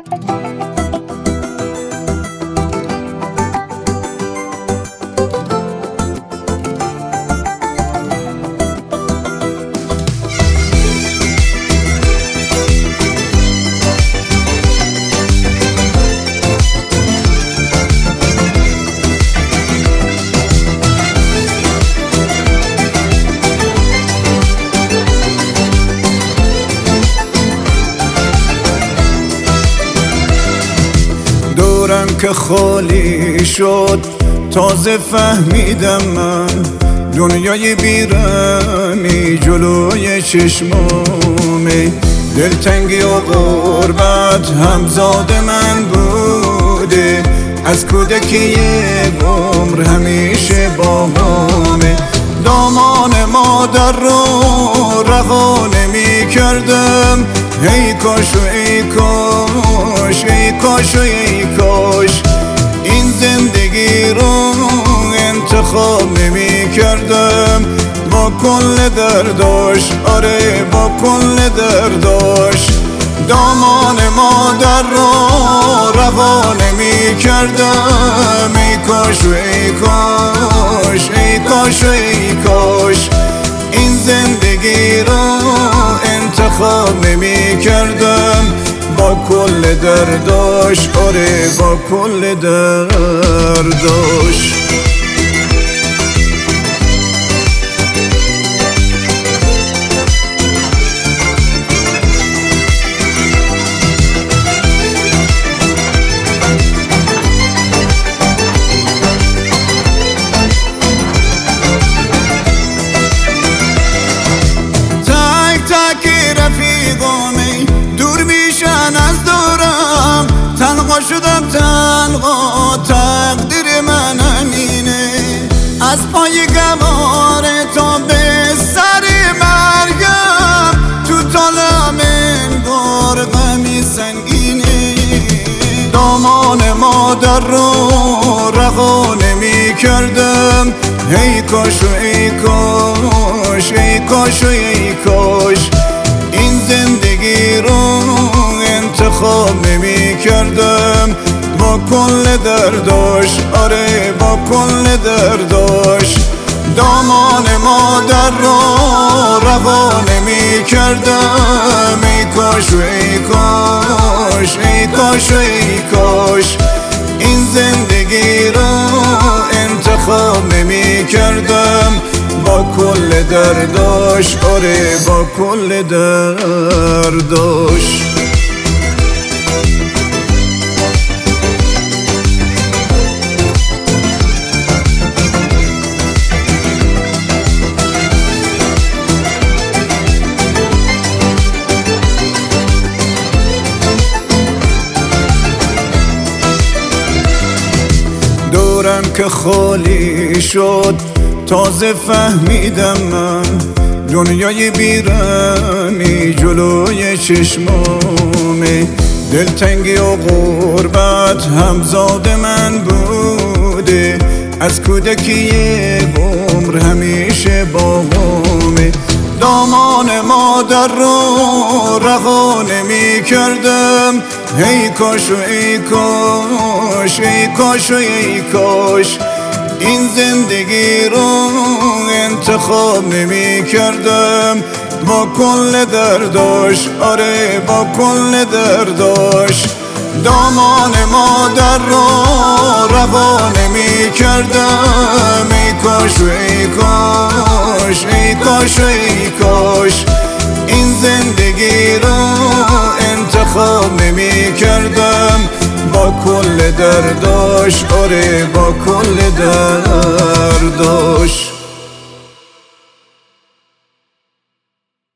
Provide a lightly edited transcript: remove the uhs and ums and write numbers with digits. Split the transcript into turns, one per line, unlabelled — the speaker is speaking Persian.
دورم که خالی شد تازه فهمیدم من دنیای بیرمی جلوی چشمامه. دلتنگی و غربت همزاد من بوده، از کودکی عمر همیشه با همه. دامان مادر رو رها نمی کردم، ای کاش و ای کاش، ای کاش و ای کاش این زندگی رو انتخاب نمی کردم. با کل درداش، آره با کل درداش، دامان مادر رو رها نمی کردم. ای کاش و ای کاش، ای کاش و ای کاش این زندگی رو انتخاب نمی کردم. با کل درداش، آره با کل درداش. رفیقامی دور میشن از دورم، تنها شدم تنها، تقدیر من همینه. از پای گوار تا به سر مرگم، تو طالم انگار غمی سنگینه. دامان مادر رو رها نمی کردم، ای کاش و ای کاش، ای کاش و ای کاش این زندگی رو انتخاب نمی کردم. با کل درداش، آره با کل درداش، دامان مادر رو رها نمی کردم. ای کاش و ای کاش، ای کاش و ای کاش این زندگی رو انتخاب نمی کردم. با کل درداش، آره با کل درداش. دورم که خالی شد تازه فهمیدم من دنیای بیرمی جلوی چشمامه. دلتنگی و غربت همزاد من بوده، از کودکی عمر همیشه با همه. دامان مادر رو رها نمی کردم، ای کاش و ای کاش، ای کاش و ای کاش این زندگی رو انتخاب نمی کردم. با کل درداش، آره با کل درداش، دامان مادر رو رها نمی کردم. ای کاش و ای کاش، ای کاش و ای کاش این زندگی رو انتخاب نمی کردم. با کل درداش، آره با کل درداش.